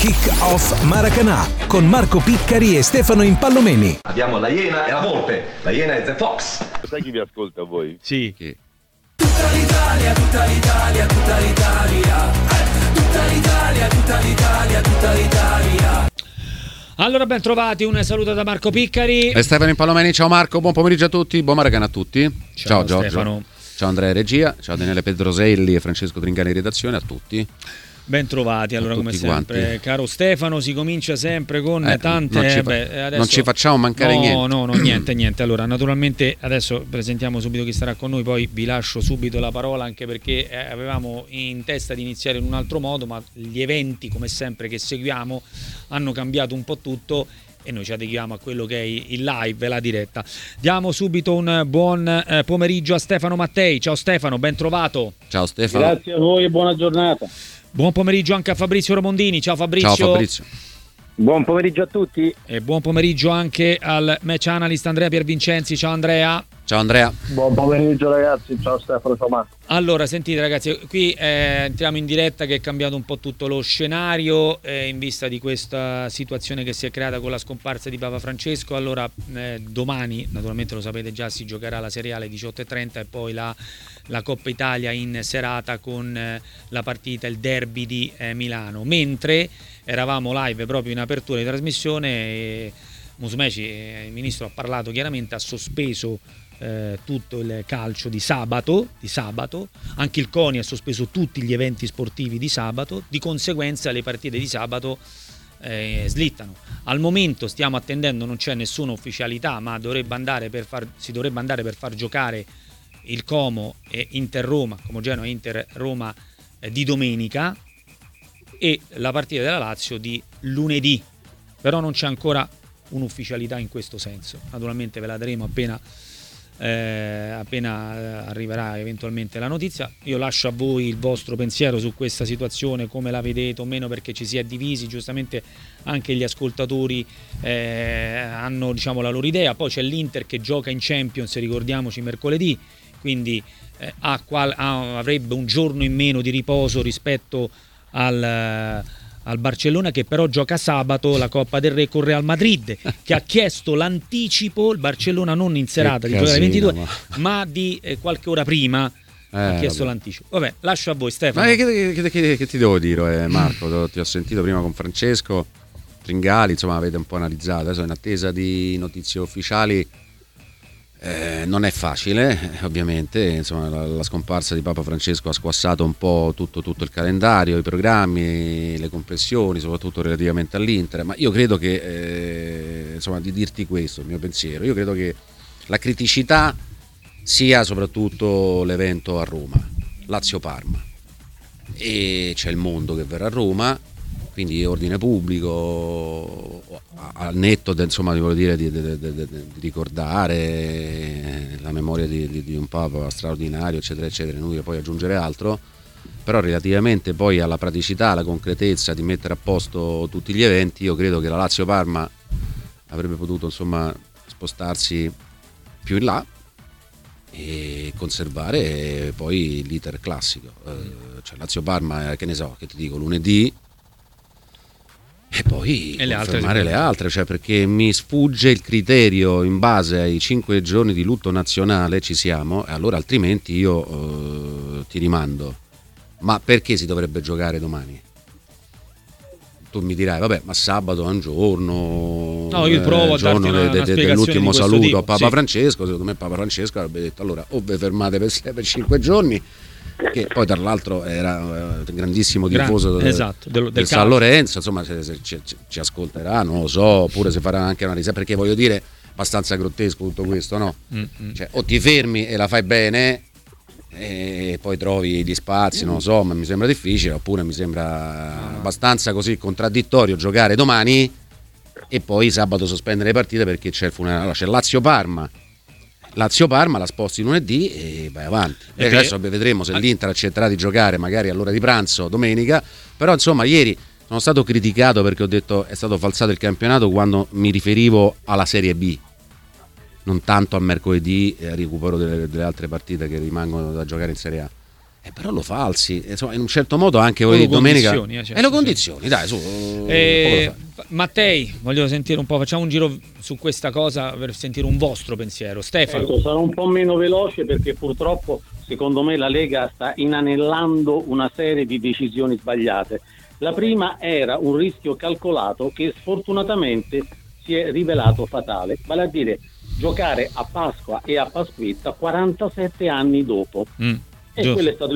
Kick-Off Maracanã con Marco Piccari e Stefano Impallomeni. Abbiamo la Iena e la Volpe. La Iena è The Fox. Sai chi vi ascolta voi? Sì. Chi? Tutta l'Italia, tutta l'Italia, tutta l'Italia. Tutta l'Italia, tutta l'Italia, tutta l'Italia. Allora, ben trovati, un saluto da Marco Piccari e Stefano Impallomeni. Ciao Marco, buon pomeriggio a tutti, buon Maracanã a tutti. Ciao Giorgio. Stefano. Ciao Andrea Regia, ciao Daniele Pedroselli e Francesco Tringani in redazione, a tutti. Ben trovati, allora, come sempre, quanti. Caro Stefano, si comincia sempre con tante... adesso... Non ci facciamo mancare niente. No, niente. Allora, naturalmente, adesso presentiamo subito chi starà con noi, poi vi lascio subito la parola, anche perché avevamo in testa di iniziare in un altro modo, ma gli eventi, come sempre, che seguiamo hanno cambiato un po' tutto e noi ci adeguiamo a quello che è il live, la diretta. Diamo subito un buon pomeriggio a Stefano Mattei. Ciao Stefano, ben trovato. Ciao Stefano. Grazie a voi e buona giornata. Buon pomeriggio anche a Fabrizio Romondini. Ciao Fabrizio. Ciao Fabrizio. Buon pomeriggio a tutti. E buon pomeriggio anche al match analyst Andrea Piervincenzi. Ciao Andrea. Ciao Andrea. Buon pomeriggio ragazzi, ciao Stefano, ciao Marco. Allora, sentite ragazzi, qui entriamo in diretta, che è cambiato un po' tutto lo scenario in vista di questa situazione che si è creata con la scomparsa di Papa Francesco. Allora, domani, naturalmente lo sapete già, si giocherà la Serie A alle 18:30 e poi la Coppa Italia in serata con la partita, il derby di Milano. Mentre eravamo live proprio in apertura di trasmissione e Musumeci, il ministro, ha parlato chiaramente, ha sospeso tutto il calcio di sabato, anche il CONI ha sospeso tutti gli eventi sportivi di sabato, di conseguenza le partite di sabato slittano. Al momento stiamo attendendo, non c'è nessuna ufficialità, ma si dovrebbe andare per far giocare il Como e Inter-Roma, Como Genoa Inter-Roma di domenica, e la partita della Lazio di lunedì, però non c'è ancora un'ufficialità in questo senso. Naturalmente ve la daremo appena arriverà eventualmente la notizia. Io lascio a voi il vostro pensiero su questa situazione, come la vedete o meno, perché ci si è divisi, giustamente anche gli ascoltatori hanno, diciamo, la loro idea. Poi c'è l'Inter che gioca in Champions, ricordiamoci, mercoledì, quindi avrebbe un giorno in meno di riposo rispetto al Barcellona, che però gioca sabato la Coppa del Re con Real Madrid, che ha chiesto l'anticipo. Il Barcellona non in serata di giocare alle 22 ma di qualche ora prima ha chiesto l'anticipo. Vabbè, lascio a voi Stefano. Ma che ti devo dire, Marco? Ti ho sentito prima con Francesco Tringali, insomma avete un po' analizzato, adesso in attesa di notizie ufficiali. Non è facile, ovviamente, insomma, la scomparsa di Papa Francesco ha squassato un po' tutto il calendario, i programmi, le compressioni, soprattutto relativamente all'Inter, ma io credo che, insomma, di dirti questo, il mio pensiero, io credo che la criticità sia soprattutto l'evento a Roma, Lazio-Parma, e c'è il mondo che verrà a Roma, quindi ordine pubblico, al netto insomma, di ricordare la memoria di un Papa straordinario, eccetera eccetera, inutile poi aggiungere altro, però relativamente poi alla praticità, alla concretezza di mettere a posto tutti gli eventi, io credo che la Lazio-Parma avrebbe potuto, insomma, spostarsi più in là e conservare poi l'iter classico, cioè Lazio-Parma, che ne so, che ti dico, lunedì, e poi confermare le altre, cioè, perché mi sfugge il criterio in base ai 5 giorni di lutto nazionale, ci siamo, e allora altrimenti io ti rimando. Ma perché si dovrebbe giocare domani? Tu mi dirai, vabbè, ma sabato è un giorno, no, io provo a darti una dell'ultimo saluto tipo, a Papa Francesco. Secondo me Papa Francesco avrebbe detto, allora o vi fermate per 5 giorni, che poi tra l'altro era un grandissimo tifoso del San Lorenzo, insomma, se ci ascolterà, non lo so, oppure se farà anche una riserva, perché voglio dire, abbastanza grottesco tutto questo, no? Cioè, o ti fermi e la fai bene e poi trovi gli spazi, non lo so, ma mi sembra difficile, oppure mi sembra abbastanza così contraddittorio giocare domani e poi sabato sospendere le partite perché c'è il funerale. Allora, c'è Lazio-Parma, la sposti lunedì e vai avanti. E adesso vedremo se l'Inter accetterà di giocare magari all'ora di pranzo domenica, però insomma ieri sono stato criticato perché ho detto è stato falsato il campionato quando mi riferivo alla Serie B, non tanto a mercoledì e al recupero delle altre partite che rimangono da giocare in Serie A. Però lo falsi, insomma, in un certo modo anche voi domenica certo, e lo condizioni, dai, su. Mattei, voglio sentire un po', facciamo un giro su questa cosa per sentire un vostro pensiero. Stefano. Ecco, sarò un po' meno veloce perché purtroppo secondo me la Lega sta inanellando una serie di decisioni sbagliate. La prima era un rischio calcolato che sfortunatamente si è rivelato fatale, vale a dire giocare a Pasqua e a Pasquetta 47 anni dopo. E quello è stato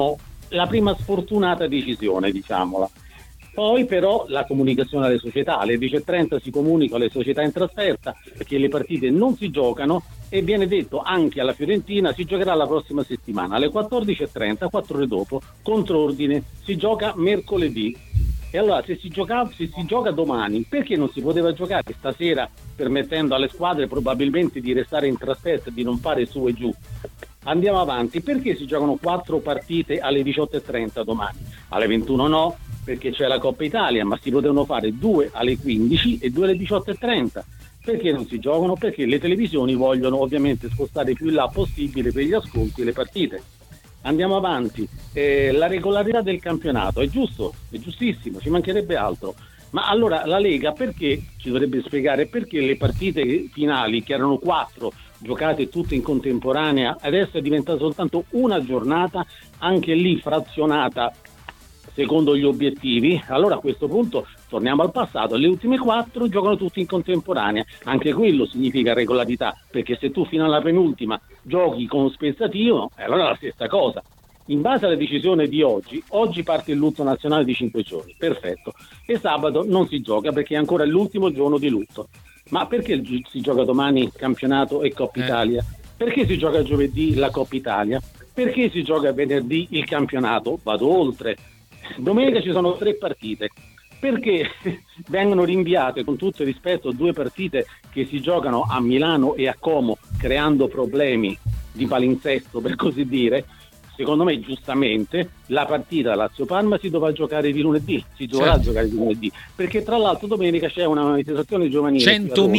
la prima sfortunata decisione, diciamola. Poi però la comunicazione alle società, alle 10:30 si comunica alle società in trasferta che le partite non si giocano e viene detto anche alla Fiorentina si giocherà la prossima settimana alle 14:30, 4 ore dopo, controordine, si gioca mercoledì. E allora se si gioca domani, perché non si poteva giocare stasera permettendo alle squadre probabilmente di restare in trasferta, di non fare su e giù? Andiamo avanti, perché si giocano 4 partite alle 18:30 domani? Alle 21 no, perché c'è la Coppa Italia, ma si potevano fare 2 alle 15 e 2 alle 18:30. Perché non si giocano? Perché le televisioni vogliono ovviamente spostare più in là possibile per gli ascolti e le partite. Andiamo avanti, la regolarità del campionato è giusto, è giustissimo, ci mancherebbe altro. Ma allora la Lega perché ci dovrebbe spiegare perché le partite finali, che erano 4 giocate tutte in contemporanea, adesso è diventata soltanto una giornata, anche lì frazionata secondo gli obiettivi? Allora a questo punto torniamo al passato, le ultime 4 giocano tutti in contemporanea, anche quello significa regolarità, perché se tu fino alla penultima giochi con spezzativo, allora è la stessa cosa. In base alla decisione di oggi parte il lutto nazionale di 5 giorni, perfetto, e sabato non si gioca perché è ancora l'ultimo giorno di lutto. Ma perché si gioca domani campionato e Coppa Italia? Perché si gioca giovedì la Coppa Italia? Perché si gioca venerdì il campionato? Vado oltre. Domenica ci sono 3 partite. Perché vengono rinviate, con tutto il rispetto, 2 partite che si giocano a Milano e a Como, creando problemi di palinsesto, per così dire? Secondo me giustamente la partita Lazio-Parma si dovrà giocare di lunedì, si dovrà giocare di lunedì, perché tra l'altro domenica c'è una manifestazione giovanile.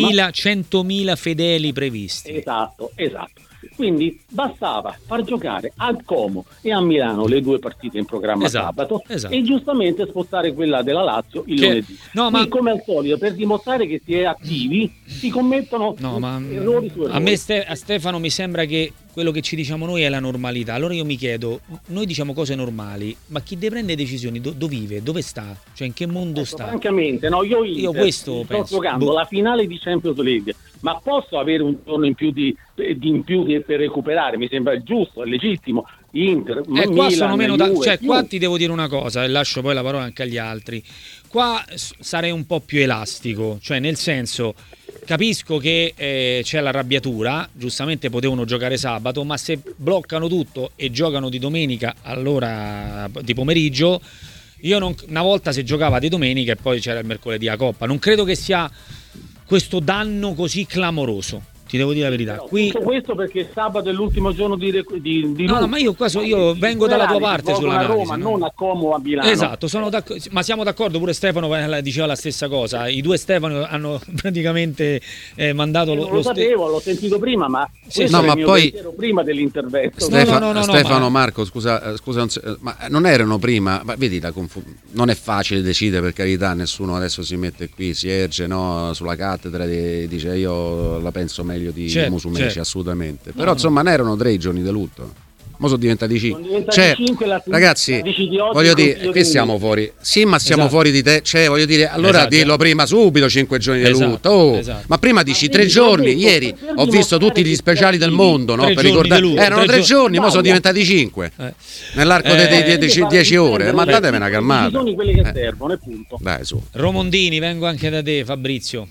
100.000 fedeli previsti. Esatto. Quindi bastava far giocare a Como e a Milano le 2 partite in programma sabato e giustamente spostare quella della Lazio il lunedì. Ma come al solito, per dimostrare che si è attivi, si commettono errori su errori. A Stefano mi sembra che quello che ci diciamo noi è la normalità. Allora io mi chiedo, noi diciamo cose normali, ma chi deve prendere decisioni dove vive? Dove sta? Cioè in che mondo sta? Francamente, no, io questo sto giocando la finale di Champions League, ma posso avere un giorno in più per recuperare? Mi sembra giusto, è legittimo. Inter, qua Milan, sono meno Juve, qua ti devo dire una cosa e lascio poi la parola anche agli altri. Qua sarei un po' più elastico, cioè nel senso capisco che c'è l'arrabbiatura, giustamente potevano giocare sabato, ma se bloccano tutto e giocano di domenica all'ora di pomeriggio, una volta si giocava di domenica e poi c'era il mercoledì a Coppa, non credo che sia questo danno così clamoroso. Ti devo dire la verità. Qui questo perché sabato è l'ultimo giorno di no, ma io vengo dalla tua parte sull'analisi. A Roma, non a Como, a Milano. Esatto, ma siamo d'accordo, pure Stefano diceva la stessa cosa. I 2 Stefano hanno praticamente mandato lo sapevo, l'ho sentito prima, ma poi prima dell'intervento. Stefano, Marco, scusa, ma non erano prima, ma vedi non è facile decidere, per carità, nessuno adesso si mette qui, si erge sulla cattedra e dice io la penso meglio di Musumeci, assolutamente. Però insomma ne erano 3 i giorni di lutto. Mo sono diventati 5. Ragazzi, voglio dire, qui siamo fuori. Sì, ma siamo fuori di te. Voglio dire, allora dillo prima subito 5 giorni di lutto. Ma prima dici 3 giorni. Ieri ho visto tutti gli speciali del mondo, no? Per ricordare. Erano 3 giorni, mo sono diventati 5. Nell'arco di 10 ore. Ma datevi una calmata. Sono quelli che servono e punto. Dai, su. Romondini, vengo anche da te, Fabrizio.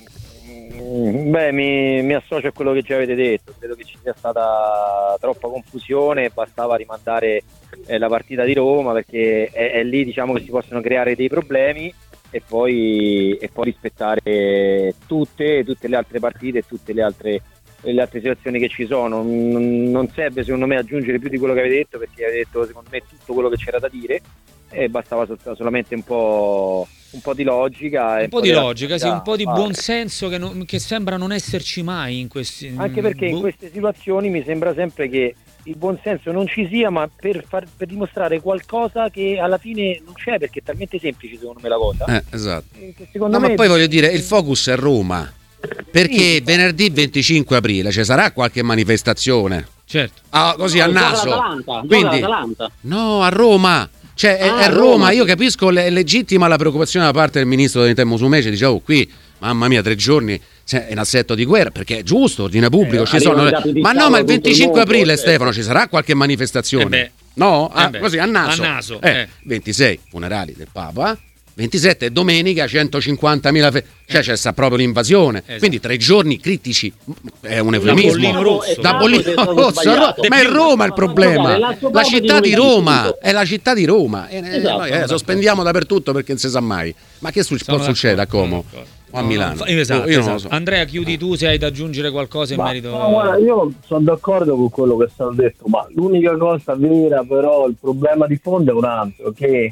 Beh, mi associo a quello che già avete detto. Credo che ci sia stata troppa confusione, bastava rimandare la partita di Roma, perché è lì, diciamo, che si possono creare dei problemi e poi rispettare tutte le altre partite e tutte le altre situazioni che ci sono. Non serve secondo me aggiungere più di quello che avete detto, perché avete detto secondo me tutto quello che c'era da dire e bastava solamente un po' di logica, un po' di buonsenso che sembra non esserci mai in questi. Anche perché in queste situazioni mi sembra sempre che il buonsenso non ci sia, ma per dimostrare qualcosa che alla fine non c'è, perché è talmente semplice secondo me la cosa. Esatto. Ma poi voglio dire, il focus è Roma, perché venerdì 25 aprile ci sarà qualche manifestazione. Certo. Così a naso. Quindi no, a Roma. Cioè è Roma. Io capisco, è legittima la preoccupazione da parte del ministro dell'Interno Musumeci, dicevo qui, mamma mia, 3 giorni è un assetto di guerra, perché è giusto, ordine pubblico, ci sono. Ma il 25 aprile, Stefano, ci sarà qualche manifestazione? No? Così a naso. 26 funerali del Papa, 27 domenica, 150.000 cioè sta proprio l'invasione. Esatto. Quindi 3 giorni critici, è un eufemismo. Da bollino rosso, ma è Roma il problema. La città di Roma, è la città di Roma. Noi sospendiamo dappertutto perché non si sa mai. Ma che può succedere a Como? O a Milano? Esatto, io non lo so. Andrea, chiudi tu se hai da aggiungere qualcosa in merito. No, guarda, io sono d'accordo con quello che è stato detto, ma l'unica cosa vera, però, il problema di fondo è un altro, che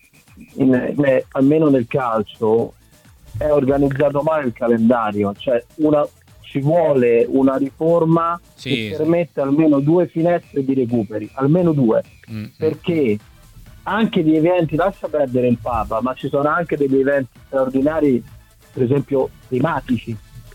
almeno nel calcio è organizzato male il calendario, cioè ci vuole una riforma che permette almeno 2 finestre di recuperi, almeno 2, perché anche di eventi, lascia perdere il Papa, ma ci sono anche degli eventi straordinari, per esempio climatici,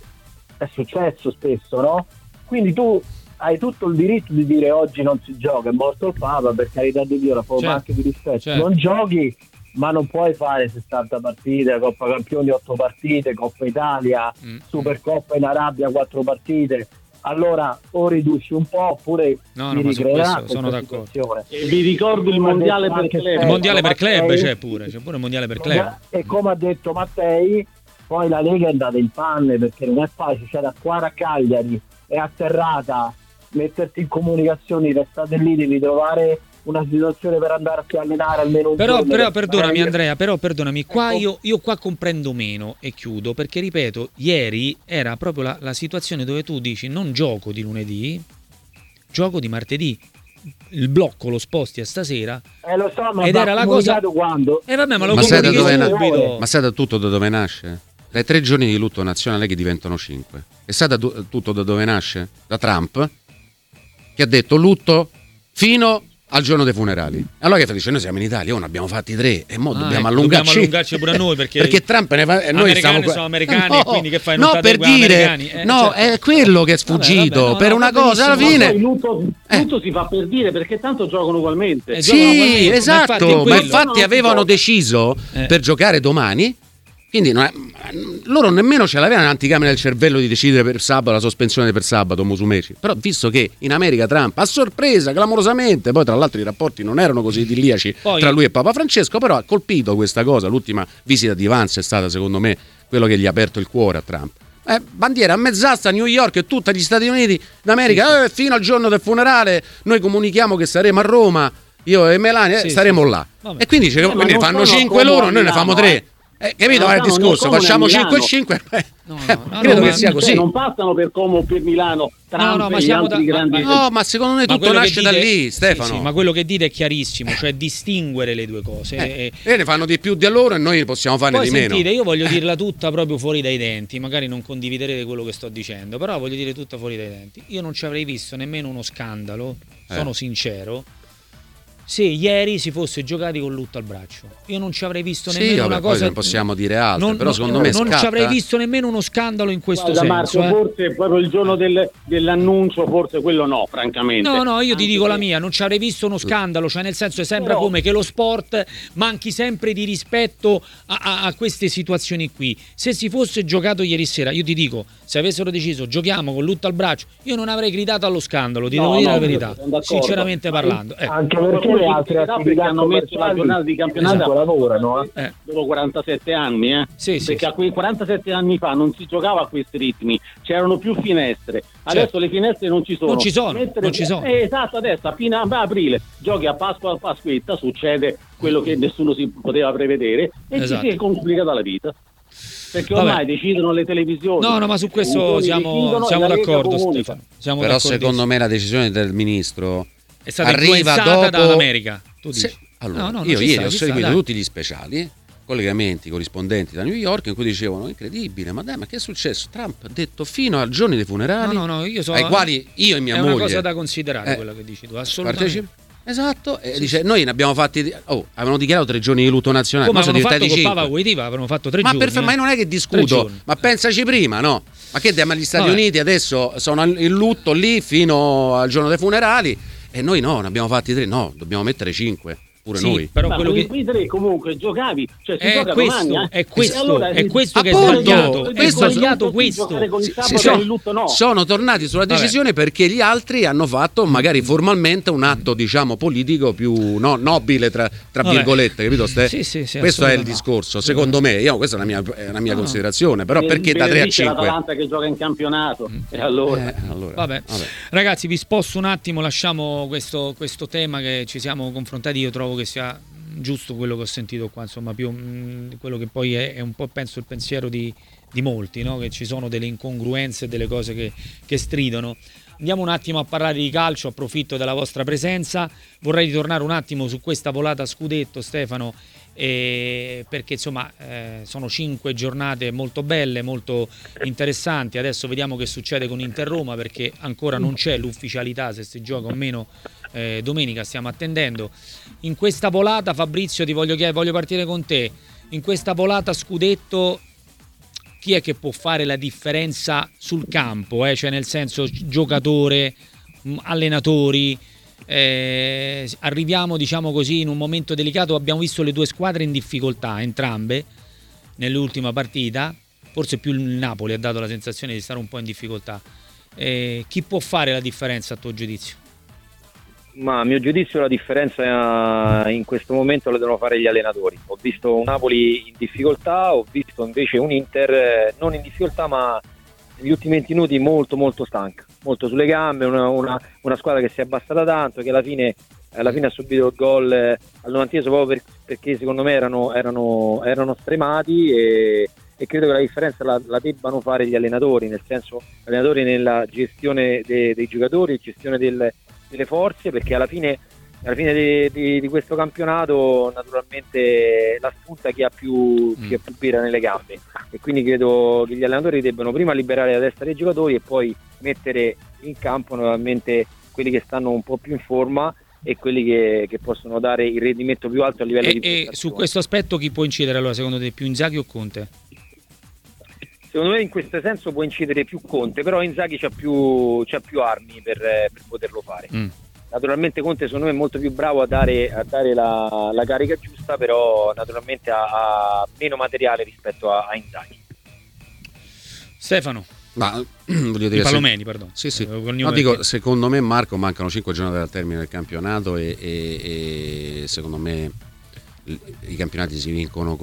è successo spesso, no? Quindi tu hai tutto il diritto di dire oggi non si gioca, è morto il Papa, per carità di Dio, la forma anche di rispetto, non giochi, ma non puoi fare 60 partite, Coppa Campioni 8 partite, Coppa Italia, Supercoppa in Arabia 4 partite. Allora o riduci un po' oppure ti ricreerà. Sono d'accordo. E vi ricordo il mondiale per club. Il mondiale per club c'è pure il mondiale per club. E come ha detto Mattei, poi la Lega è andata in panne, perché non è facile, cioè da qua a Cagliari è atterrata, metterti in comunicazione, restate lì, devi trovare una situazione per andarsi a allenare almeno un giorno. Però perdonami Andrea, perdonami, qua io qua comprendo meno e chiudo, perché ripeto, ieri era proprio la situazione dove tu dici non gioco di lunedì, gioco di martedì, il blocco lo sposti a stasera, lo so, ma ed era la cosa quando? Vabbè, ma lo comunichi subito. Ma sai da tutto da dove nasce? Dai 3 giorni di lutto nazionale che diventano 5. E sai da tutto da dove nasce? Da Trump, che ha detto lutto fino al giorno dei funerali. Allora che dice, noi siamo in Italia, ne abbiamo fatti 3 e mo dobbiamo allungarci pure a noi, perché Trump ne fa, noi sono americani, quindi che fai? Non per dire è quello che è sfuggito. Per una cosa alla fine il lutto si fa per dire, perché tanto giocano ugualmente. Sì, esatto, ma infatti avevano deciso per giocare domani. Quindi loro nemmeno ce l'avevano un'anticamera del cervello di decidere per sabato la sospensione per sabato Musumeci. Però visto che in America Trump a sorpresa, clamorosamente, poi tra l'altro i rapporti non erano così idilliaci tra lui e Papa Francesco, però ha colpito questa cosa. L'ultima visita di Vance è stata secondo me quello che gli ha aperto il cuore a Trump. Bandiera a mezz'asta a New York e tutti gli Stati Uniti d'America, fino al giorno del funerale noi comunichiamo che saremo a Roma, io e Melania saremo là. E quindi quindi ne fanno 5 loro, noi ne fanno 3. Capito il discorso? Facciamo 5 e 5. Credo che sia così. Non passano per Como o per Milano. Trump e gli altri grandi. No, ma secondo me tutto nasce da lì, Stefano. Sì, ma quello che dite è chiarissimo, cioè distinguere le due cose. E ne fanno di più di loro e noi possiamo farne di meno. Sentite, io voglio dirla tutta proprio fuori dai denti. Magari non condividerete quello che sto dicendo, però voglio dire tutta fuori dai denti. Io non ci avrei visto nemmeno uno scandalo, sono sincero, se ieri si fosse giocati con lutto al braccio. Io non ci avrei visto nemmeno una cosa. Non possiamo dire altro, però secondo me non ci avrei visto nemmeno uno scandalo in questo senso. Marco, forse proprio il giorno dell'annuncio, forse quello no, francamente. No, io ti dico la mia, non ci avrei visto uno scandalo, cioè nel senso sembra come che lo sport manchi sempre di rispetto a queste situazioni qui. Se si fosse giocato ieri sera, io ti dico, se avessero deciso giochiamo con lutto al braccio, io non avrei gridato allo scandalo, ti devo dire la verità, sinceramente parlando. Anche perché le altre attività hanno messo la giornata di campionato lavorano dopo 47 anni perché a quei 47 anni fa non si giocava a questi ritmi, c'erano più finestre, adesso le finestre non ci sono. Non ci sono. Esatto, adesso fino a aprile giochi a Pasquetta, succede quello che nessuno si poteva prevedere e ci si è complicata la vita. Perché ormai decidono le televisioni. No, ma su questo siamo d'accordo, Stefano. Però secondo me la decisione del ministro è stata arriva dopo dall'America. Tu dici? Allora, io ieri ho seguito tutti gli speciali collegamenti corrispondenti da New York in cui dicevano: incredibile, ma dai, ma che è successo? Trump ha detto fino ai giorni dei funerali, ai quali io e mia moglie, è una cosa da considerare quella che dici tu, assolutamente. Esatto, e dice: noi ne abbiamo fatti. Avevano dichiarato 3 giorni di lutto nazionale. Come avevano fatto con Papa Wojtyla, avevano fatto 3 giorni. Ma non è che discuto, ma pensaci prima, no? Ma che ma gli Stati Uniti adesso sono in lutto lì fino al giorno dei funerali e noi no, ne abbiamo fatti 3, no, dobbiamo mettere 5. Pure noi. Però quello che i 3 comunque giocavi, cioè si gioca domani, è questo che è sbagliato. È sbagliato questo. Sono tornati sulla decisione perché gli altri hanno fatto magari formalmente un atto, diciamo, politico più nobile tra virgolette, capito? Sì, questo è il discorso, secondo me. Questa è una mia considerazione, però perché da 3 a 5? L'Atalanta che gioca in campionato. E allora. Vabbè. Ragazzi, vi sposto un attimo, lasciamo questo tema che ci siamo confrontati. Io trovo che sia giusto quello che ho sentito qua, insomma, più quello che poi è un po', penso, il pensiero di molti, no? Che ci sono delle incongruenze e delle cose che stridono. Andiamo un attimo a parlare di calcio, approfitto della vostra presenza. Vorrei ritornare un attimo su questa volata a scudetto, Stefano, perché insomma sono 5 giornate molto belle, molto interessanti. Adesso vediamo che succede con Inter-Roma, perché ancora non c'è l'ufficialità se si gioca o meno domenica, stiamo attendendo. In questa volata, Fabrizio, ti voglio partire con te. In questa volata scudetto, chi è che può fare la differenza sul campo? Cioè, nel senso, giocatore, allenatori. Arriviamo, diciamo così, in un momento delicato. Abbiamo visto le 2 squadre in difficoltà, entrambe, nell'ultima partita. Forse più il Napoli ha dato la sensazione di stare un po' in difficoltà. Chi può fare la differenza a tuo giudizio? Ma a mio giudizio la differenza in questo momento la devono fare gli allenatori. Ho visto un Napoli in difficoltà, ho visto invece un Inter non in difficoltà, ma negli ultimi 20 minuti molto molto stanca, molto sulle gambe, una squadra che si è abbassata tanto, che alla fine ha subito il gol al 90esimo proprio perché secondo me erano stremati, e credo che la differenza la debbano fare gli allenatori, nel senso gli allenatori nella gestione dei giocatori, gestione delle forze, perché alla fine di questo campionato naturalmente la spunta chi ha più birra nelle gambe, e quindi credo che gli allenatori debbano prima liberare la testa dei giocatori e poi mettere in campo nuovamente quelli che stanno un po' più in forma e quelli che possono dare il rendimento più alto a livello di prestazione. E su questo aspetto chi può incidere allora, secondo te, più Inzaghi o Conte? Secondo me in questo senso può incidere più Conte, però Inzaghi c'ha più armi per poterlo fare. Naturalmente Conte secondo me è molto più bravo a dare la carica giusta, però naturalmente ha meno materiale rispetto a Inzaghi. Stefano. Ma voglio dire, Palomeni, perdono. Sì. No, dico, secondo me, Marco, mancano 5 giornate dal termine del campionato e secondo me i campionati si vincono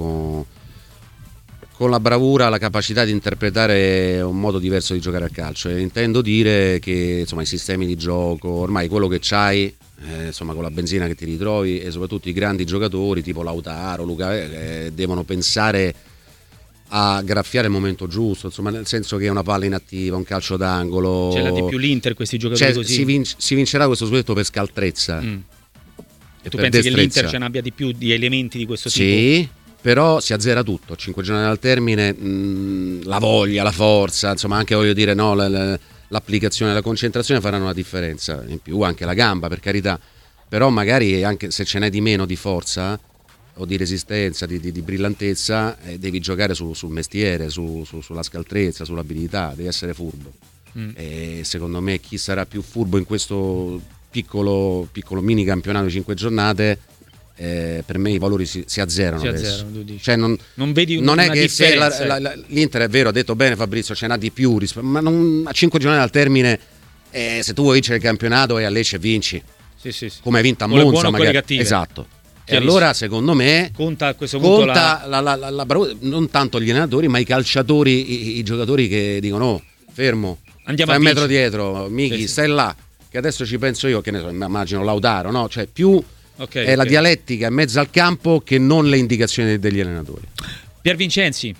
con la bravura, la capacità di interpretare un modo diverso di giocare al calcio. E intendo dire che insomma i sistemi di gioco, ormai quello che c'hai, insomma con la benzina che ti ritrovi, e soprattutto i grandi giocatori tipo Lautaro, Luca, devono pensare a graffiare il momento giusto, insomma, nel senso che è una palla inattiva, un calcio d'angolo. Ce l'ha di più l'Inter questi giocatori, così. Si vincerà questo scudetto per scaltrezza. E tu pensi che l'Inter ce n'abbia di più di elementi di questo tipo? Sì, però si azzera tutto, 5 giornate al termine, la voglia, la forza, insomma anche, voglio dire, no, l'applicazione, la concentrazione faranno una differenza, in più anche la gamba, per carità, però magari anche se ce n'è di meno di forza o di resistenza, di brillantezza, devi giocare sul mestiere, sulla scaltrezza, sull'abilità, devi essere furbo. E secondo me chi sarà più furbo in questo piccolo mini campionato di 5 giornate, per me i valori si azzerano. Cioè non vedi non è che se l'Inter, è vero, ha detto bene Fabrizio, ce n'ha di più, ma a 5 giornate al termine, se tu vuoi vincere il campionato e a Lecce vinci, sì. Come hai vinto a Monza magari, esatto. E allora secondo me conta a questo punto la non tanto gli allenatori ma i calciatori, i giocatori che dicono oh, fermo, andiamo fai un metro dietro, Michi, stai là che adesso ci penso io, che ne so, immagino Lautaro, no? Cioè più è la dialettica in mezzo al campo che non le indicazioni degli allenatori. Pier Vincenzi.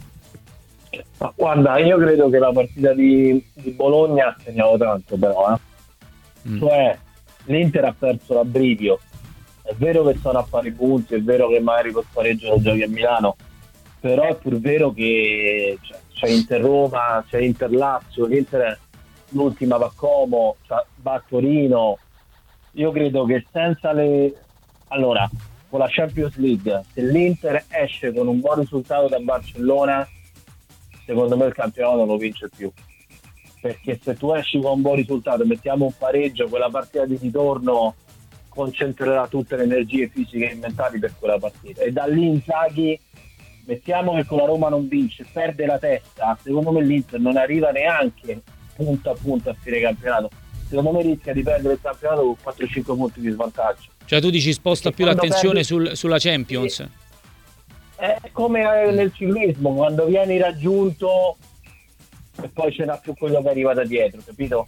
Ma guarda, io credo che la partita di Bologna ha segnato tanto, però cioè l'Inter ha perso l'abbrivio, vero che sono a pari punti, è vero che magari col pareggio lo giochi a Milano, però è pur vero che c'è Inter-Roma, c'è Inter-Lazio, l'Inter l'ultima va a Como, va a Torino. Io credo che senza allora, con la Champions League, se l'Inter esce con un buon risultato da Barcellona, secondo me il campionato non lo vince più, perché se tu esci con un buon risultato, mettiamo un pareggio, quella partita di ritorno concentrerà tutte le energie fisiche e mentali per quella partita, e da lì Inzaghi, mettiamo che con la Roma non vince, perde la testa, secondo me l'Inter non arriva neanche punto a punto a fine campionato, secondo me rischia di perdere il campionato con 4-5 punti di svantaggio. Cioè tu dici sposta più l'attenzione sulla Champions? È come nel ciclismo, quando vieni raggiunto e poi ce n'ha più quello che arriva da dietro, capito?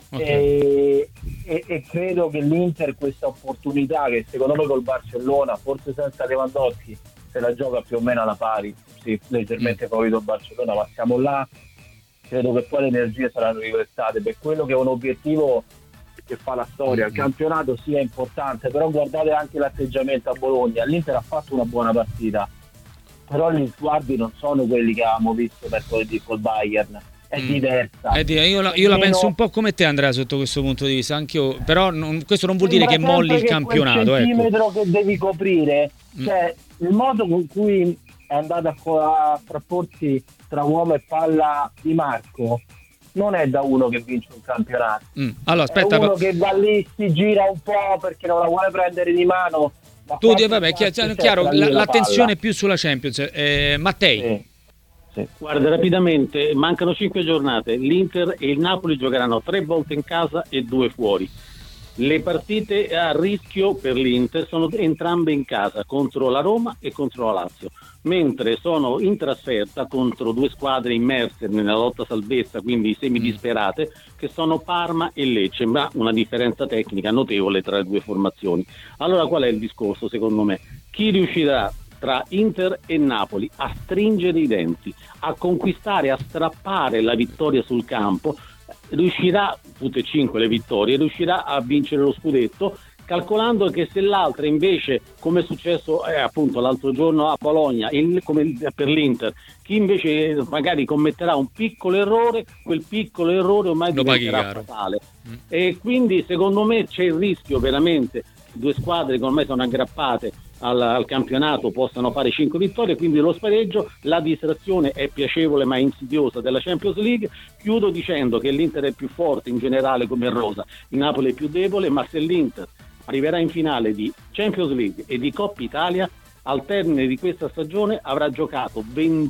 Okay. E credo che l'Inter questa opportunità, che secondo me col Barcellona, forse senza Lewandowski, se la gioca più o meno alla pari, sì, leggermente favorito il Barcellona, ma siamo là, credo che poi le energie saranno riversate per quello che è un obiettivo che fa la storia. Il campionato sia importante, però guardate anche l'atteggiamento a Bologna. L'Inter ha fatto una buona partita, però gli sguardi non sono quelli che avevamo visto mercoledì col Bayern, è diversa. Io la penso un po' come te, Andrea, sotto questo punto di vista, anchio, però questo non vuol dire che molli il campionato. Il centimetro che devi coprire, cioè il modo con cui è andata a frapporsi tra uomo e palla Di Marco non è da uno che vince un campionato. Allora, aspetta, è uno che va lì, si gira un po' perché non la vuole prendere di mano. Tu vabbè, chiaro, l'attenzione è più sulla Champions. Mattei. Sì. Guarda, rapidamente, mancano 5 giornate, l'Inter e il Napoli giocheranno 3 volte in casa e 2 fuori. Le partite a rischio per l'Inter sono entrambe in casa, contro la Roma e contro la Lazio, mentre sono in trasferta contro 2 squadre immerse nella lotta salvezza, quindi semidisperate, che sono Parma e Lecce, ma una differenza tecnica notevole tra le 2 formazioni. Allora qual è il discorso secondo me? Chi riuscirà tra Inter e Napoli a stringere i denti, a conquistare, a strappare la vittoria sul campo, riuscirà, tutte e 5 le vittorie, riuscirà a vincere lo scudetto, calcolando che se l'altra invece, come è successo appunto l'altro giorno a Bologna, come per l'Inter, chi invece magari commetterà un piccolo errore, quel piccolo errore ormai diventerà fatale. E quindi secondo me c'è il rischio veramente 2 squadre che ormai sono aggrappate al campionato possano fare 5 vittorie, quindi lo spareggio. La distrazione è piacevole ma insidiosa della Champions League. Chiudo dicendo che l'Inter è più forte in generale come rosa, il Napoli è più debole, ma se l'Inter arriverà in finale di Champions League e di Coppa Italia, al termine di questa stagione avrà giocato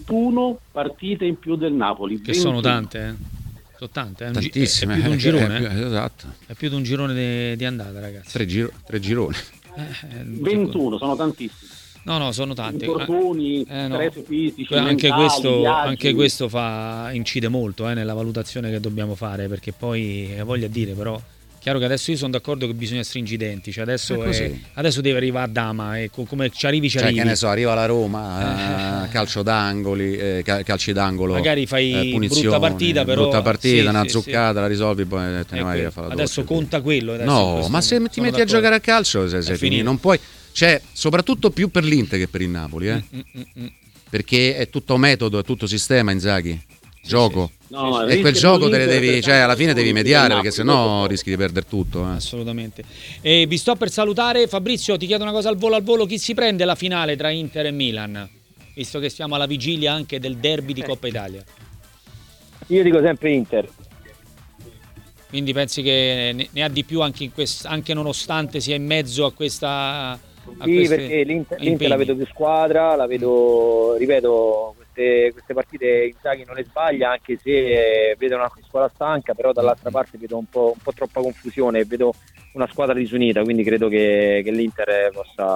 21 partite in più del Napoli. Che 21. Sono tante, Sono tante, tantissime. È più di un girone, esatto. È più di un girone di andata, ragazzi. 3 gironi. 21, sono tantissimi. No, sono tanti. Infortuni, stress fisici, anche mentali, questo incide molto nella valutazione che dobbiamo fare, perché poi voglia dire, però chiaro che adesso io sono d'accordo che bisogna stringere i denti, cioè adesso deve arrivare a dama e come ci arrivi. Che ne so, arriva la Roma, calcio d'angoli, calci d'angolo, magari fai punizioni, brutta partita, una zuccata, la risolvi, poi te ne vai a fare la adesso conta quello. No, ma se ti metti a giocare a calcio sei finito, non puoi. Cioè, soprattutto più per l'Inter che per il Napoli, perché è tutto metodo, è tutto sistema, Inzaghi. Gioco. No, e quel gioco te le devi, cioè alla fine devi mediare, perché sennò rischi di perdere tutto. Assolutamente. E vi sto per salutare. Fabrizio, ti chiedo una cosa al volo. Chi si prende la finale tra Inter e Milan? Visto che siamo alla vigilia anche del derby di Coppa Italia. Io dico sempre Inter. Quindi pensi che ne ha di più anche anche nonostante sia in mezzo a questa... Sì, perché l'Inter la vedo più squadra, la vedo, ripeto, queste partite Inzaghi non le sbaglia, anche se vedo una squadra stanca, però dall'altra parte vedo un po' troppa confusione, vedo una squadra disunita, quindi credo che l'Inter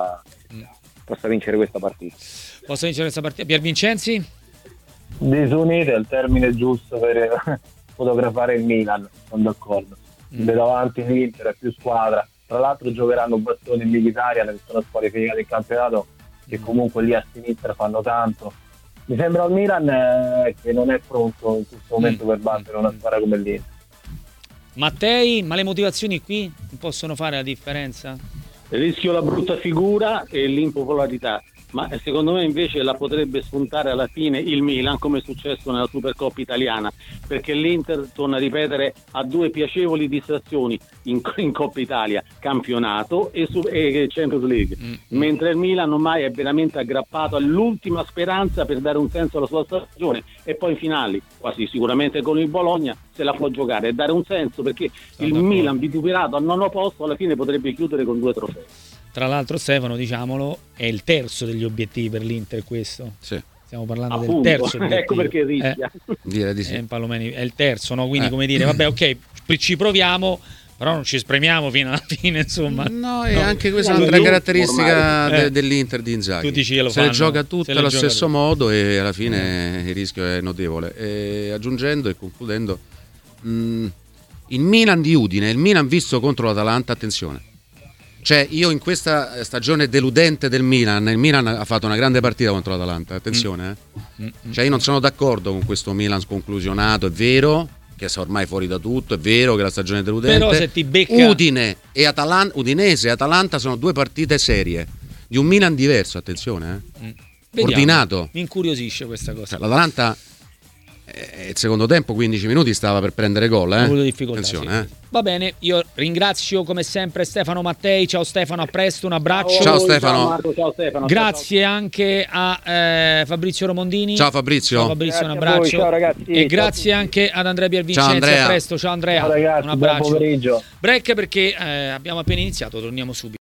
possa vincere questa partita. Pier Vincenzi? Disunita è il termine giusto per fotografare il Milan, sono d'accordo. Vedo avanti l'Inter, è più squadra. Tra l'altro giocheranno Bastoni e Mkhitaryan, che sono squalificati in campionato, che comunque lì a sinistra fanno tanto. Mi sembra il Milan che non è pronto in questo momento per battere una squadra come l'Inter. Mattei, ma le motivazioni qui possono fare la differenza? Rischio la brutta figura e l'impopolarità, ma secondo me invece la potrebbe spuntare alla fine il Milan, come è successo nella Supercoppa italiana, perché l'Inter, torna a ripetere, ha 2 piacevoli distrazioni in Coppa Italia, campionato e Champions League, mentre il Milan ormai è veramente aggrappato all'ultima speranza per dare un senso alla sua stagione, e poi in finali, quasi sicuramente con il Bologna, se la può giocare e dare un senso, perché il Milan vituperato al 9° posto alla fine potrebbe chiudere con 2 trofei. Tra l'altro, Stefano, diciamolo, è il terzo degli obiettivi per l'Inter questo. Sì. Stiamo parlando Appunto, del terzo obiettivo. Ecco perché rischia. Direi di sì. Pallomeni è il terzo, no? Quindi come dire, vabbè, ok, ci proviamo, però non ci spremiamo fino alla fine, insomma. No, e anche questa è un'altra caratteristica dell'Inter di Inzaghi. Tu dici che se le gioca tutte allo stesso modo e alla fine il rischio è notevole. E aggiungendo e concludendo, il Milan di Udine, il Milan visto contro l'Atalanta, attenzione. Cioè, io in questa stagione deludente del Milan, il Milan ha fatto una grande partita contro l'Atalanta, attenzione. Cioè, io non sono d'accordo con questo Milan sconclusionato, è vero che è ormai fuori da tutto, è vero che la stagione è deludente. Però se ti becca Udinese e Atalanta sono 2 partite serie di un Milan diverso, attenzione. Vediamo. Ordinato. Mi incuriosisce questa cosa. L'Atalanta il secondo tempo 15 minuti stava per prendere gol, Ha avuto difficoltà, attenzione, sì. Va bene, io ringrazio come sempre Stefano Mattei. Ciao Stefano, a presto, un abbraccio. Ciao Stefano. Ciao Marco, ciao Stefano. Grazie ciao. Anche a Fabrizio Romondini. Ciao Fabrizio. Ciao Fabrizio, un abbraccio. Ciao ragazzi. E grazie anche ad Andrea Piervincenzi. Ciao, Andrea. A presto, ciao Andrea. Ciao ragazzi, un abbraccio. buon pomeriggio. Break perché abbiamo appena iniziato, torniamo subito.